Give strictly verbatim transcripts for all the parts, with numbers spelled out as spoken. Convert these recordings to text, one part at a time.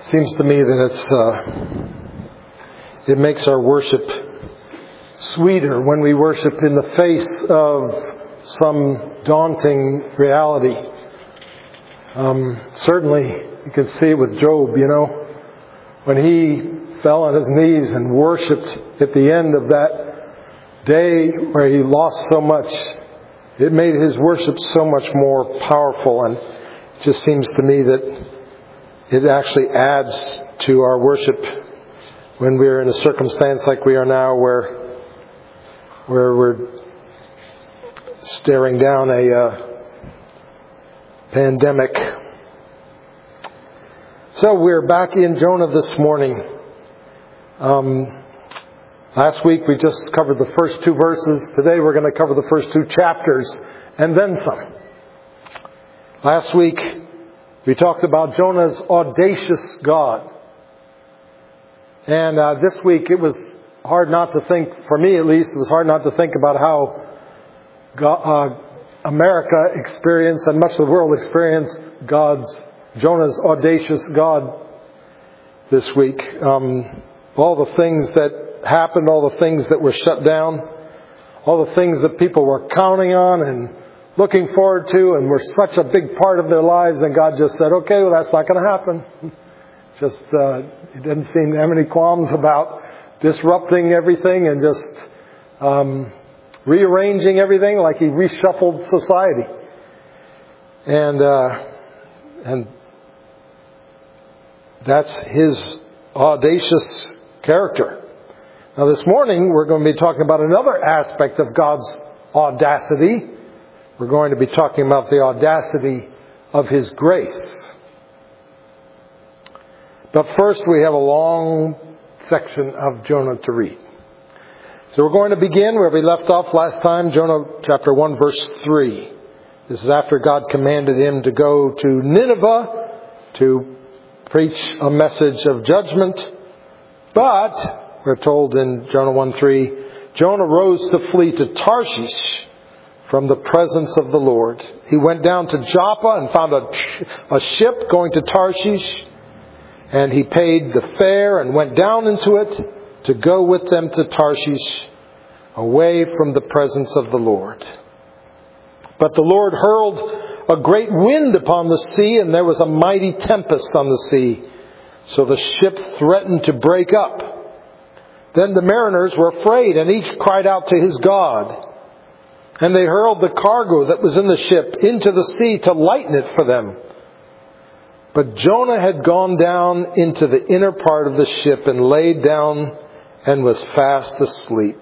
Seems to me that it's uh, it makes our worship sweeter when we worship in the face of some daunting reality. Um, certainly, you can see it with Job, you know, when he fell on his knees and worshipped at the end of that day where he lost so much. It made his worship so much more powerful, and it just seems to me that it actually adds to our worship when we're in a circumstance like we are now, where where we're staring down a uh, pandemic. So we're back in Jonah this morning. Um, last week we just covered the first two verses. Today we're going to cover the first two chapters and then some. Last week we talked about Jonah's audacious God. And uh, this week it was hard not to think, for me at least, it was hard not to think about how God, uh, America experienced and much of the world experienced God's, Jonah's audacious God this week. Um, all the things that happened, all the things that were shut down, all the things that people were counting on and looking forward to and were such a big part of their lives, and God just said, okay, well, that's not going to happen. Just, uh, He didn't seem to have any qualms about disrupting everything and just um, rearranging everything, like He reshuffled society. And uh, and that's His audacious character. Now this morning we're going to be talking about another aspect of God's audacity. We're going to be talking about the audacity of His grace. But first we have a long section of Jonah to read. So we're going to begin where we left off last time, Jonah chapter one verse three. This is after God commanded him to go to Nineveh to preach a message of judgment. But, we're told in Jonah one three, Jonah rose to flee to Tarshish from the presence of the Lord. He went down to Joppa and found a, a ship going to Tarshish. And he paid the fare and went down into it to go with them to Tarshish, away from the presence of the Lord. But the Lord hurled a great wind upon the sea, and there was a mighty tempest on the sea, so the ship threatened to break up. Then the mariners were afraid, and each cried out to his God. And they hurled the cargo that was in the ship into the sea to lighten it for them. But Jonah had gone down into the inner part of the ship and laid down and was fast asleep.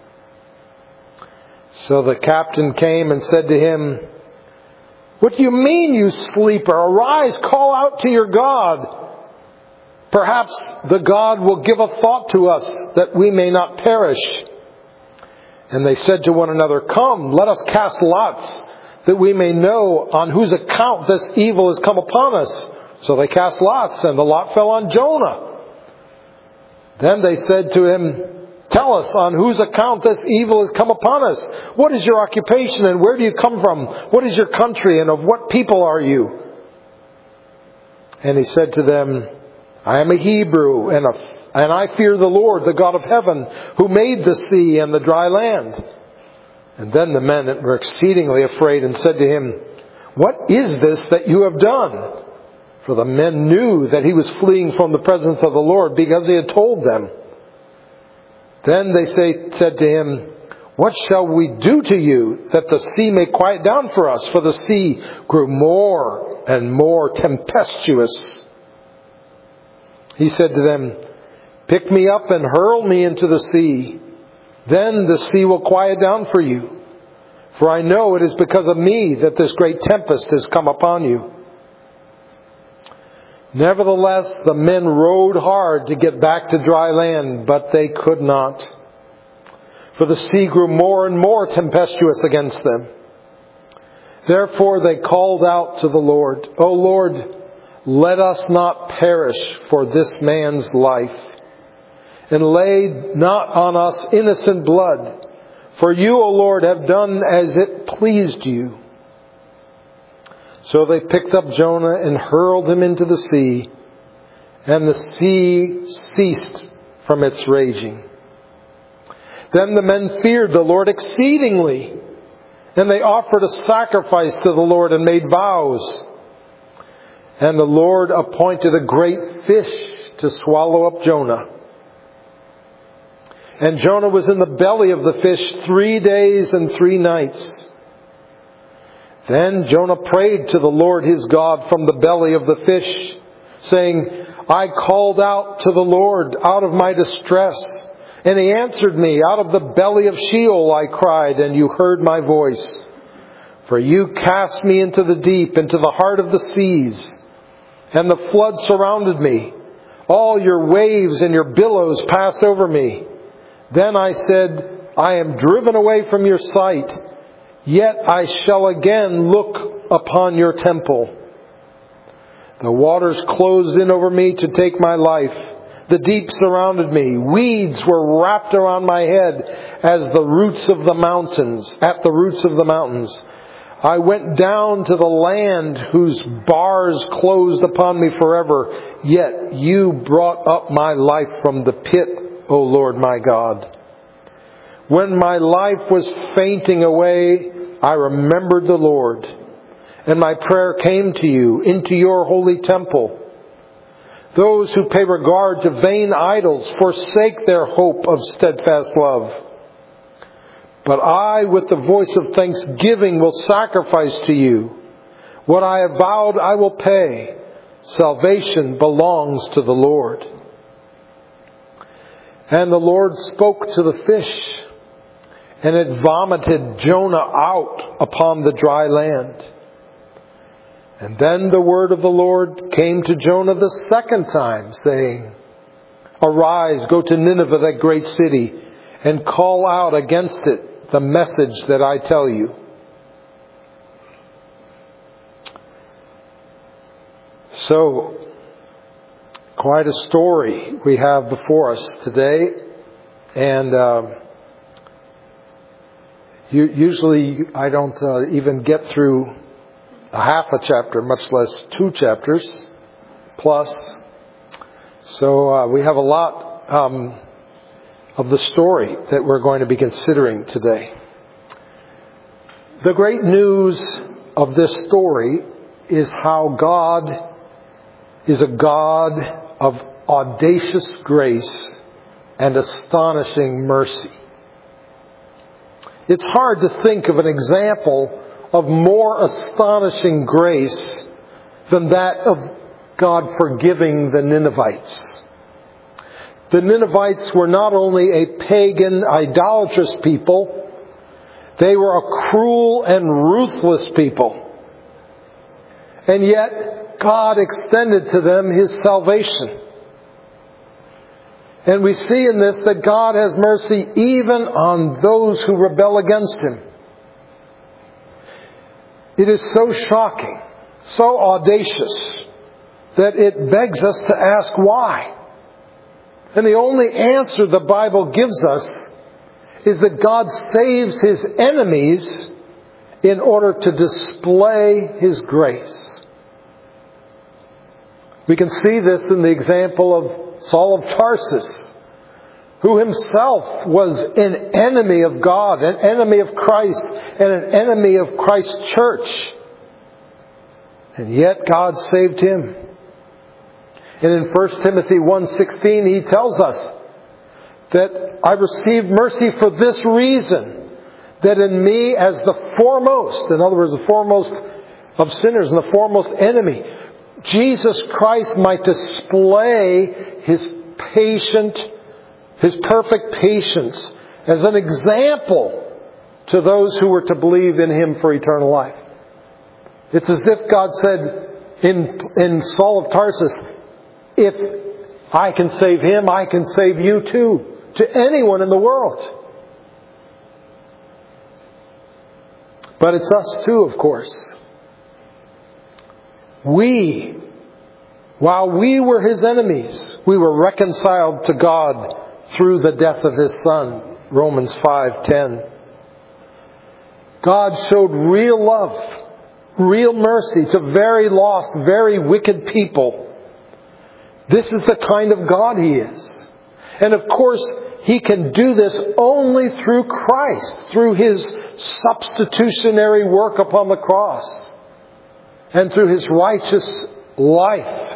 So the captain came and said to him, "What do you mean, you sleeper? Arise, call out to your God. Perhaps the God will give a thought to us that we may not perish." And they said to one another, "Come, let us cast lots, that we may know on whose account this evil has come upon us." So they cast lots, and the lot fell on Jonah. Then they said to him, "Tell us on whose account this evil has come upon us. What is your occupation, and where do you come from? What is your country, and of what people are you?" And he said to them, "I am a Hebrew, and, a, and I fear the Lord, the God of heaven, who made the sea and the dry land." And then the men were exceedingly afraid and said to him, "What is this that you have done?" For the men knew that he was fleeing from the presence of the Lord, because he had told them. Then they say, said to him, "What shall we do to you, that the sea may quiet down for us?" For the sea grew more and more tempestuous. He said to them, "Pick me up and hurl me into the sea. Then the sea will quiet down for you. For I know it is because of me that this great tempest has come upon you." Nevertheless, the men rowed hard to get back to dry land, but they could not. For the sea grew more and more tempestuous against them. Therefore they called out to the Lord, "O Lord, let us not perish for this man's life. And lay not on us innocent blood. For you, O Lord, have done as it pleased you." So they picked up Jonah and hurled him into the sea. and the sea ceased from its raging. Then the men feared the Lord exceedingly, and they offered a sacrifice to the Lord and made vows. And the Lord appointed a great fish to swallow up Jonah. And Jonah was in the belly of the fish three days and three nights. Then Jonah prayed to the Lord his God from the belly of the fish, saying, I called out to the Lord out of my distress, and He answered me. Out of the belly of Sheol I cried, and You heard my voice. For You cast me into the deep, into the heart of the seas, and the flood surrounded me. All Your waves and Your billows passed over me. Then I said, I am driven away from Your sight, yet I shall again look upon Your temple. The waters closed in over me to take my life. The deep surrounded me. Weeds were wrapped around my head as the roots of the mountains, at the roots of the mountains. I went down to the land whose bars closed upon me forever. Yet You brought up my life from the pit, O Lord my God. When my life was fainting away, I remembered the Lord, and my prayer came to You into Your holy temple. Those who pay regard to vain idols forsake their hope of steadfast love. But I, with the voice of thanksgiving, will sacrifice to You. What I have vowed I will pay. Salvation belongs to the Lord. And the Lord spoke to the fish, and it vomited Jonah out upon the dry land. And then the word of the Lord came to Jonah the second time, saying, Arise, go to Nineveh, that great city, and call out against it the message that I tell you. So, quite a story we have before us today. And um, usually I don't uh, even get through a half a chapter, much less two chapters plus. So uh, we have a lot um, of the story that we're going to be considering today. The great news of this story is how God is a God of audacious grace and astonishing mercy. It's hard to think of an example of more astonishing grace than that of God forgiving the Ninevites. The Ninevites were not only a pagan, idolatrous people, they were a cruel and ruthless people. And yet, God extended to them His salvation. And we see in this that God has mercy even on those who rebel against Him. It is so shocking, so audacious, that it begs us to ask why. And the only answer the Bible gives us is that God saves His enemies in order to display His grace. We can see this in the example of Saul of Tarsus, who himself was an enemy of God, an enemy of Christ, and an enemy of Christ's church. And yet God saved him. And in First Timothy one sixteen, he tells us that I received mercy for this reason, that in me as the foremost, in other words, the foremost of sinners and the foremost enemy, Jesus Christ might display His patient, His perfect patience as an example to those who were to believe in Him for eternal life. It's as if God said in, in Saul of Tarsus, if I can save him, I can save you too, to anyone in the world. But it's us too, of course. We, while we were His enemies, we were reconciled to God through the death of His Son. Romans five ten. God showed real love, real mercy to very lost, very wicked people This is the kind of God He is. And of course, He can do this only through Christ, through His substitutionary work upon the cross, and through His righteous life.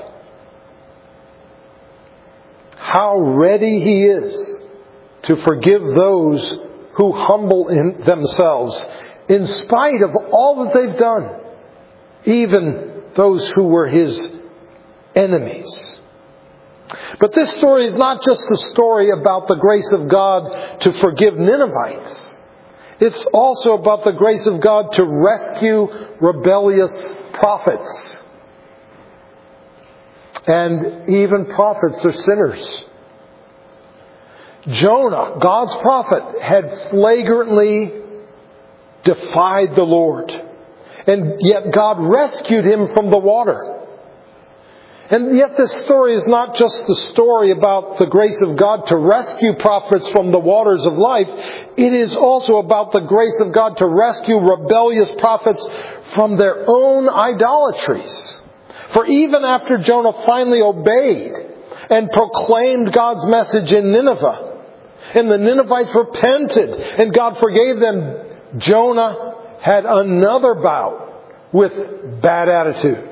How ready He is to forgive those who humble in themselves in spite of all that they've done, even those who were His enemies. But this story is not just a story about the grace of God to forgive Ninevites. It's also about the grace of God to rescue rebellious prophets. And even prophets are sinners. Jonah, God's prophet, had flagrantly defied the Lord. And yet God rescued him from the water. And yet this story is not just the story about the grace of God to rescue prophets from the waters of life. It is also about the grace of God to rescue rebellious prophets from their own idolatries. For even after Jonah finally obeyed and proclaimed God's message in Nineveh, and the Ninevites repented and God forgave them, Jonah had another bout with bad attitude.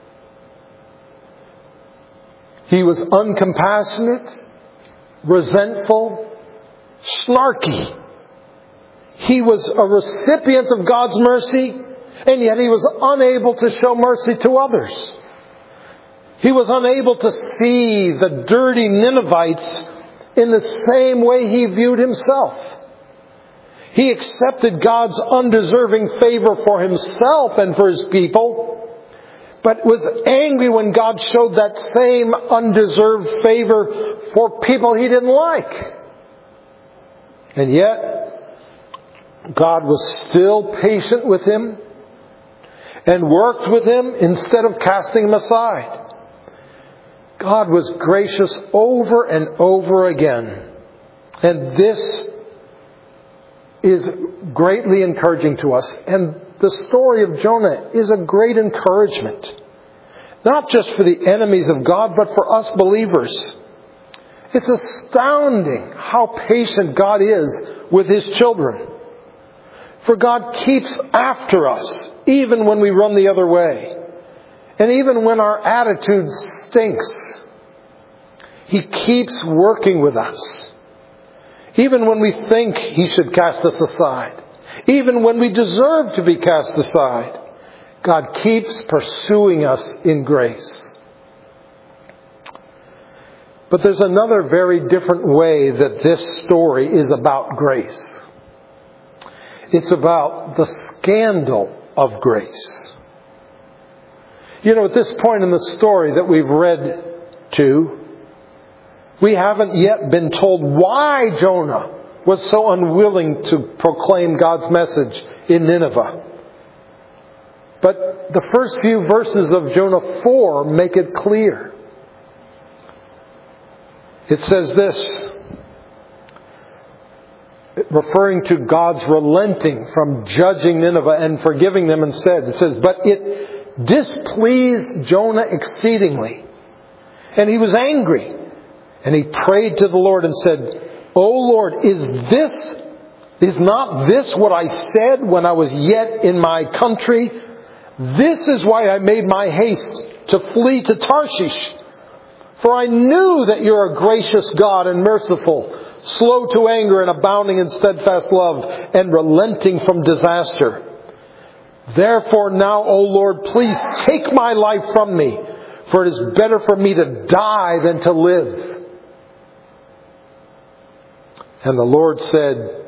He was uncompassionate, resentful, snarky. He was a recipient of God's mercy, and yet he was unable to show mercy to others. He was unable to see the dirty Ninevites in the same way he viewed himself. He accepted God's undeserving favor for himself and for his people, but was angry when God showed that same undeserved favor for people he didn't like. And yet, God was still patient with him and worked with him instead of casting him aside. God was gracious over and over again. And this is greatly encouraging to us. And the story of Jonah is a great encouragement. Not just for the enemies of God, but for us believers. It's astounding how patient God is with His children. For God keeps after us, even when we run the other way. And even when our attitude stinks, He keeps working with us. Even when we think He should cast us aside. Even when we deserve to be cast aside. God keeps pursuing us in grace. But there's another very different way that this story is about grace. It's about the scandal of grace. You know, at this point in the story that we've read to, we haven't yet been told why Jonah was so unwilling to proclaim God's message in Nineveh. But the first few verses of Jonah four make it clear. It says this, referring to God's relenting from judging Nineveh and forgiving them instead. It says, but it displeased Jonah exceedingly, and he was angry. And he prayed to the Lord and said, O Lord, is this, is not this what I said when I was yet in my country? This is why I made my haste to flee to Tarshish. For I knew that you're a gracious God and merciful, slow to anger and abounding in steadfast love, and relenting from disaster. Therefore now, O Lord, please take my life from me, for it is better for me to die than to live. And the Lord said,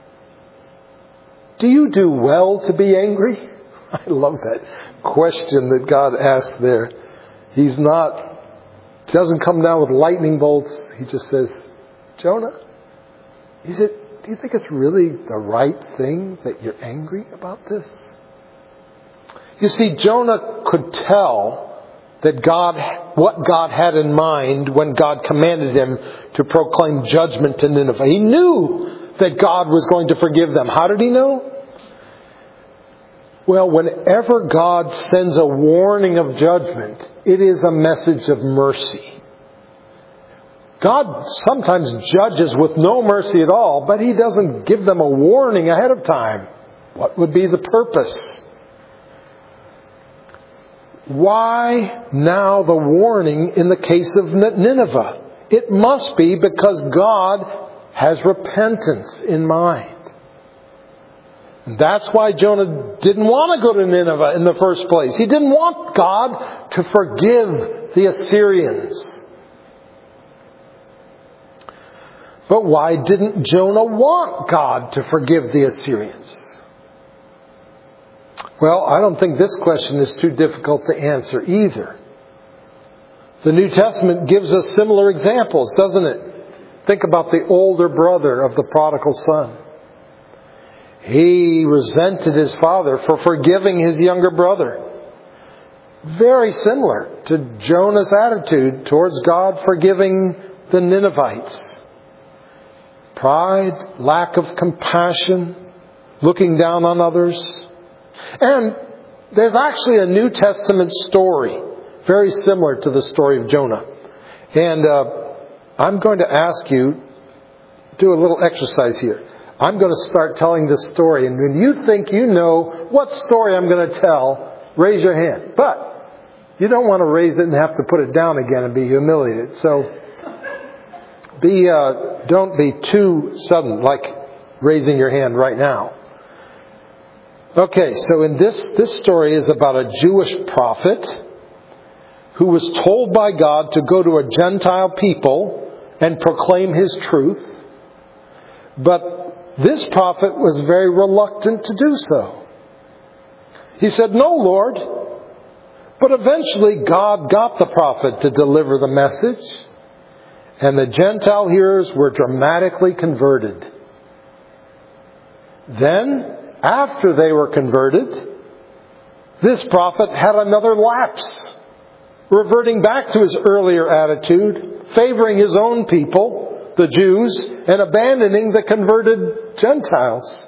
do you do well to be angry? I love that question that God asked there. He's not, doesn't come down with lightning bolts. He just says, Jonah, is it, do you think it's really the right thing that you're angry about this? You see, Jonah could tell that God, what God had in mind when God commanded him to proclaim judgment to Nineveh. He knew that God was going to forgive them. How did he know? Well, whenever God sends a warning of judgment, it is a message of mercy. God sometimes judges with no mercy at all, but He doesn't give them a warning ahead of time. What would be the purpose? Why now the warning in the case of Nineveh? It must be because God has repentance in mind. And that's why Jonah didn't want to go to Nineveh in the first place. He didn't want God to forgive the Assyrians. But why didn't Jonah want God to forgive the Assyrians? Well, I don't think this question is too difficult to answer either. The New Testament gives us similar examples, doesn't it? Think about the older brother of the prodigal son. He resented his father for forgiving his younger brother. Very similar to Jonah's attitude towards God forgiving the Ninevites. Pride, lack of compassion, looking down on others. And there's actually a New Testament story very similar to the story of Jonah. And uh, I'm going to ask you, do a little exercise here. I'm going to start telling this story. And when you think you know what story I'm going to tell, raise your hand. But you don't want to raise it and have to put it down again and be humiliated. So be uh, don't be too sudden, like raising your hand right now. Okay, so in this, this story is about a Jewish prophet who was told by God to go to a Gentile people and proclaim His truth. But this prophet was very reluctant to do so. He said, "No, Lord." But eventually God got the prophet to deliver the message, and the Gentile hearers were dramatically converted. Then, after they were converted, this prophet had another lapse, reverting back to his earlier attitude, favoring his own people, the Jews, and abandoning the converted Gentiles.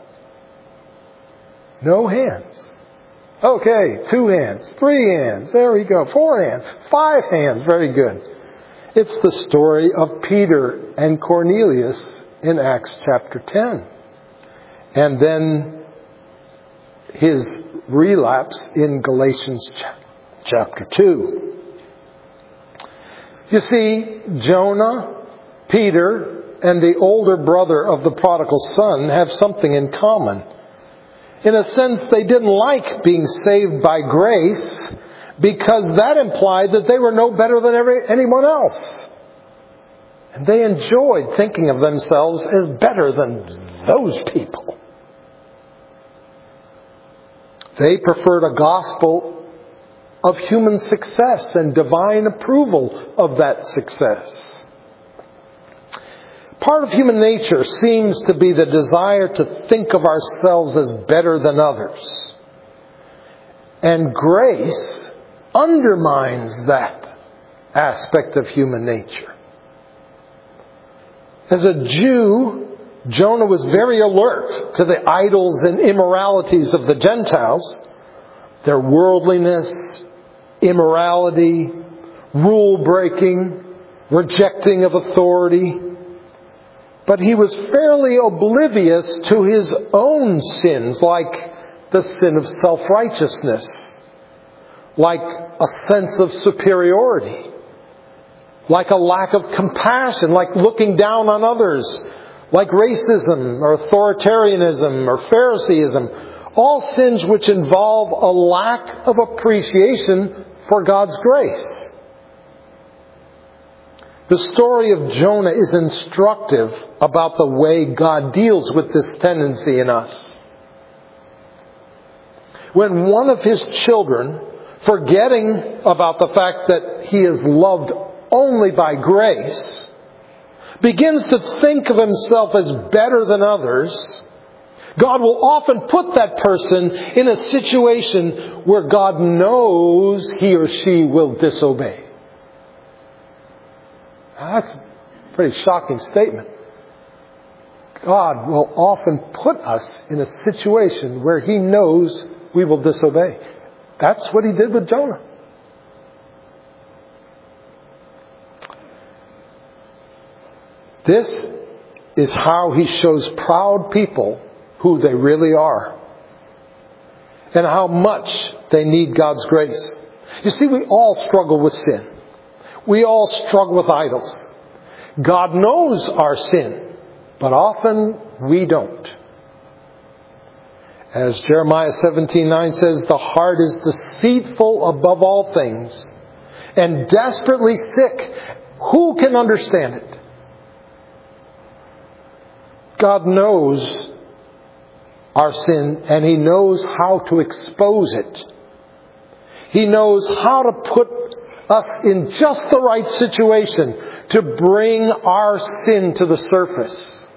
No hands. Okay, two hands, three hands, there we go, four hands, five hands, very good. It's the story of Peter and Cornelius in Acts chapter ten. And then his relapse in Galatians chapter two. You see, Jonah, Peter, and the older brother of the prodigal son have something in common. In a sense, they didn't like being saved by grace because that implied that they were no better than every, anyone else. And they enjoyed thinking of themselves as better than those people. They preferred a gospel of human success and divine approval of that success. Part of human nature seems to be the desire to think of ourselves as better than others. And grace undermines that aspect of human nature. As a Jew, Jonah was very alert to the idols and immoralities of the Gentiles, their worldliness, immorality, rule-breaking, rejecting of authority. But he was fairly oblivious to his own sins, like the sin of self-righteousness, like a sense of superiority, like a lack of compassion, like looking down on others, like racism or authoritarianism or Phariseeism, all sins which involve a lack of appreciation for God's grace. The story of Jonah is instructive about the way God deals with this tendency in us. When one of His children, forgetting about the fact that he is loved only by grace, begins to think of himself as better than others, God will often put that person in a situation where God knows he or she will disobey. Now, that's a pretty shocking statement. God will often put us in a situation where He knows we will disobey. That's what He did with Jonah. This is how He shows proud people who they really are and how much they need God's grace. You see, we all struggle with sin. We all struggle with idols. God knows our sin, but often we don't. As Jeremiah seventeen nine says, the heart is deceitful above all things and desperately sick. Who can understand it? God knows our sin, and He knows how to expose it. He knows how to put us in just the right situation to bring our sin to the surface.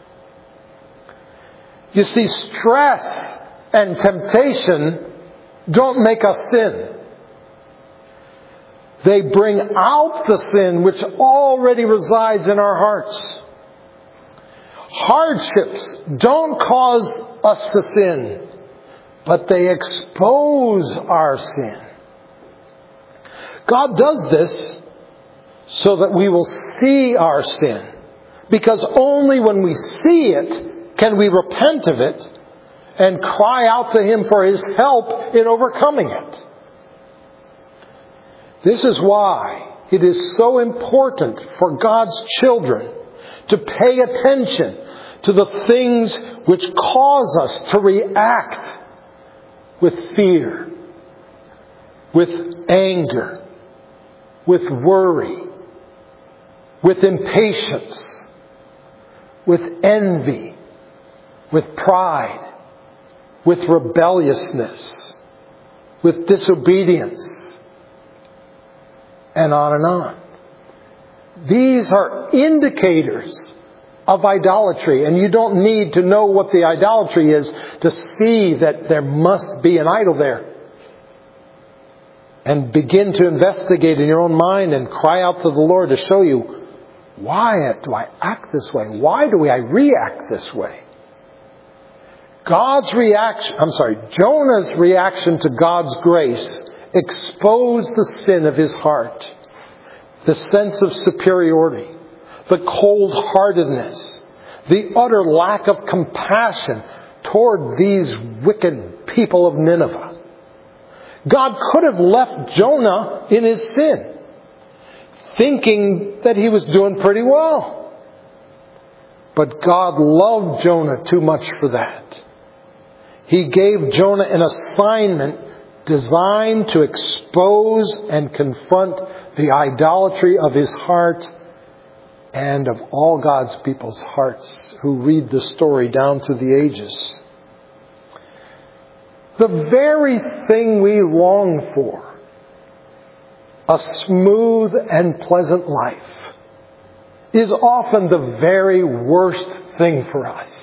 You see, stress and temptation don't make us sin. They bring out the sin which already resides in our hearts. Hardships don't cause us to sin, but they expose our sin. God does this so that we will see our sin, because only when we see it can we repent of it and cry out to Him for His help in overcoming it. This is why it is so important for God's children to pay attention to the things which cause us to react with fear, with anger, with worry, with impatience, with envy, with pride, with rebelliousness, with disobedience, and on and on. These are indicators of idolatry, and you don't need to know what the idolatry is to see that there must be an idol there. And begin to investigate in your own mind and cry out to the Lord to show you, why do I act this way? Why do I react this way? God's reaction, I'm sorry, Jonah's reaction to God's grace exposed the sin of his heart, the sense of superiority, the cold-heartedness, the utter lack of compassion toward these wicked people of Nineveh. God could have left Jonah in his sin, thinking that he was doing pretty well. But God loved Jonah too much for that. He gave Jonah an assignment designed to expose and confront the idolatry of his heart and of all God's people's hearts who read the story down through the ages. The very thing we long for, a smooth and pleasant life, is often the very worst thing for us.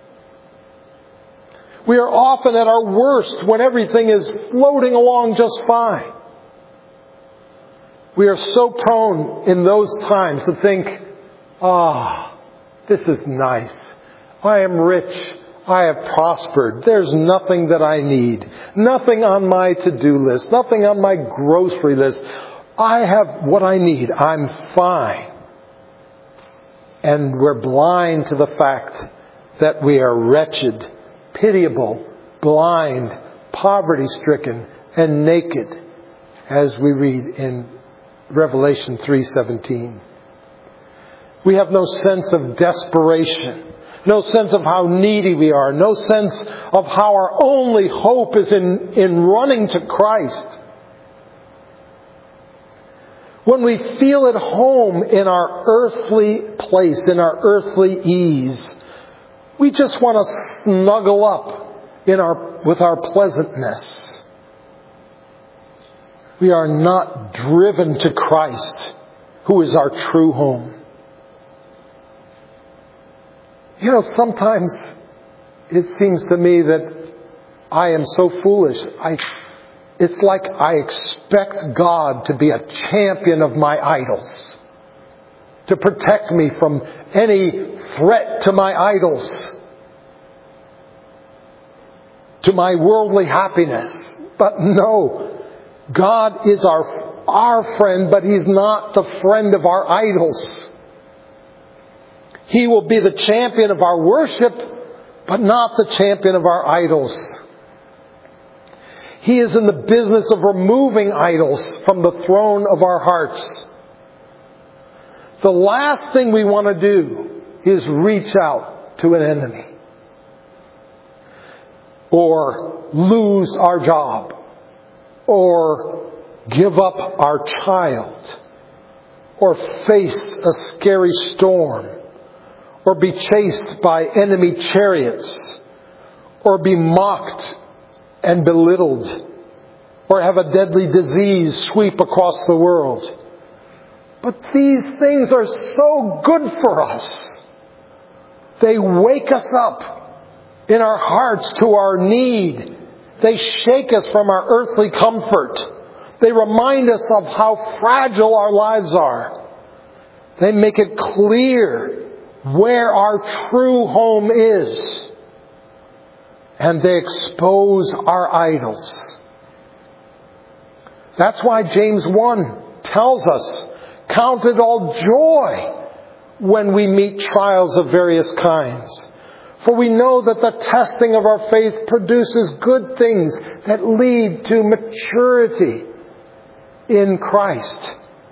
We are often at our worst when everything is floating along just fine. We are so prone in those times to think, ah, oh, this is nice. I am rich. I have prospered. There's nothing that I need. Nothing on my to-do list. Nothing on my grocery list. I have what I need. I'm fine. And we're blind to the fact that we are wretched, pitiable, blind, poverty-stricken, and naked, as we read in Revelation three seventeen. We have no sense of desperation, no sense of how needy we are, no sense of how our only hope is in, in running to Christ. When we feel at home in our earthly place, in our earthly ease, we just want to snuggle up in our with our pleasantness. We are not driven to Christ, who is our true home. You know, sometimes it seems to me that I am so foolish. I, it's like I expect God to be a champion of my idols, to protect me from any threat to my idols, to my worldly happiness. But no, God is our, our friend, but He's not the friend of our idols. He will be the champion of our worship, but not the champion of our idols. He is in the business of removing idols from the throne of our hearts. The last thing we want to do is reach out to an enemy, or lose our job, or give up our child, or face a scary storm, or be chased by enemy chariots, or be mocked and belittled, or have a deadly disease sweep across the world. But these things are so good for us. They wake us up in our hearts to our need. They shake us from our earthly comfort. They remind us of how fragile our lives are. They make it clear where our true home is. And they expose our idols. That's why James one tells us, count it all joy when we meet trials of various kinds. For we know that the testing of our faith produces good things that lead to maturity in Christ.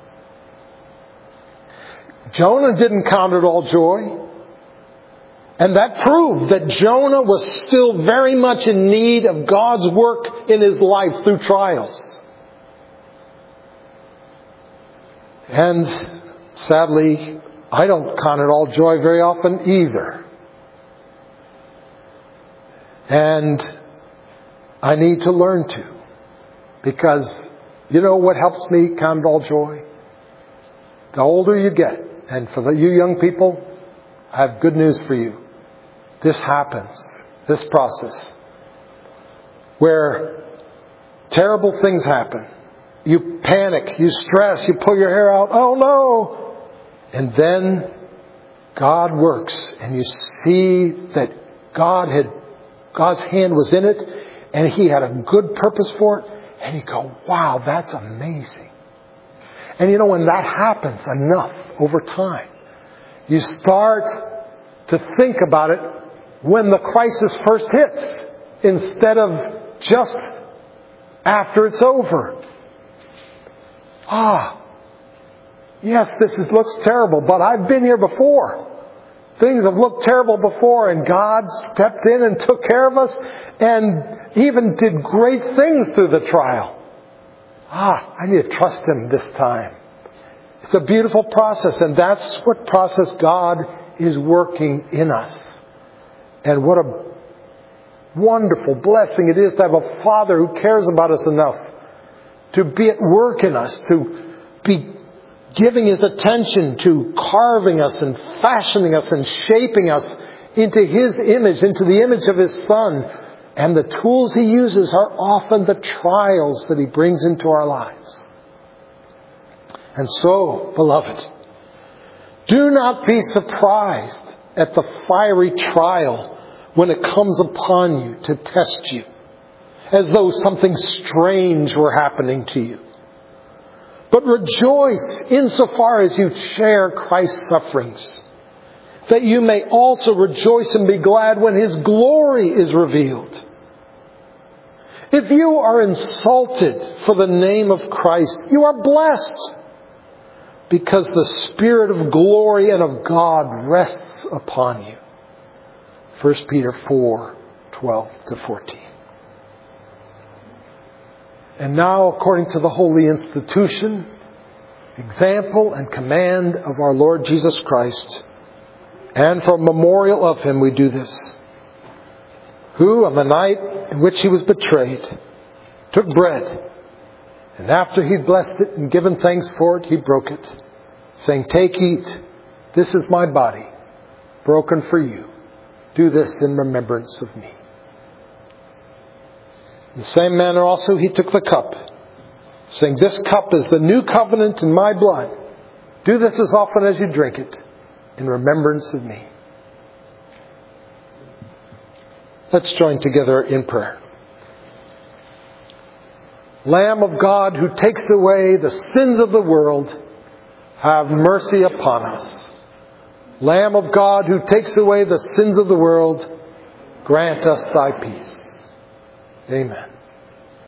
Jonah didn't count it all joy. And that proved that Jonah was still very much in need of God's work in his life through trials. And sadly, I don't count it all joy very often either. And I need to learn to. Because you know what helps me count it all joy? The older you get, and for the, you young people, I have good news for you. This happens, this process, where terrible things happen. You panic, you stress, you pull your hair out. Oh no! And then God works, and you see that God had, God's hand was in it, and He had a good purpose for it. And you go, wow, that's amazing. And you know, when that happens enough over time, you start to think about it when the crisis first hits, instead of just after it's over. Ah, yes, this is, looks terrible, but I've been here before. Things have looked terrible before, and God stepped in and took care of us, and even did great things through the trial. Ah, I need to trust Him this time. It's a beautiful process, and that's what process God is working in us. And what a wonderful blessing it is to have a Father who cares about us enough to be at work in us, to be giving His attention to carving us and fashioning us and shaping us into His image, into the image of His Son. And the tools He uses are often the trials that He brings into our lives. And so, beloved, do not be surprised at the fiery trial when it comes upon you to test you, as though something strange were happening to you. But rejoice insofar as you share Christ's sufferings, that you may also rejoice and be glad when His glory is revealed. If you are insulted for the name of Christ, you are blessed, because the Spirit of glory and of God rests upon you. First Peter four, twelve to fourteen. And now, according to the holy institution, example and command of our Lord Jesus Christ, and for memorial of Him, we do this. Who, on the night in which He was betrayed, took bread, and after He'd blessed it and given thanks for it, He broke it, saying, "Take, eat, this is my body, broken for you. Do this in remembrance of me." In the same manner also He took the cup, saying, "This cup is the new covenant in my blood. Do this as often as you drink it, in remembrance of me." Let's join together in prayer. Lamb of God, who takes away the sins of the world, have mercy upon us. Lamb of God, who takes away the sins of the world, grant us thy peace. Amen.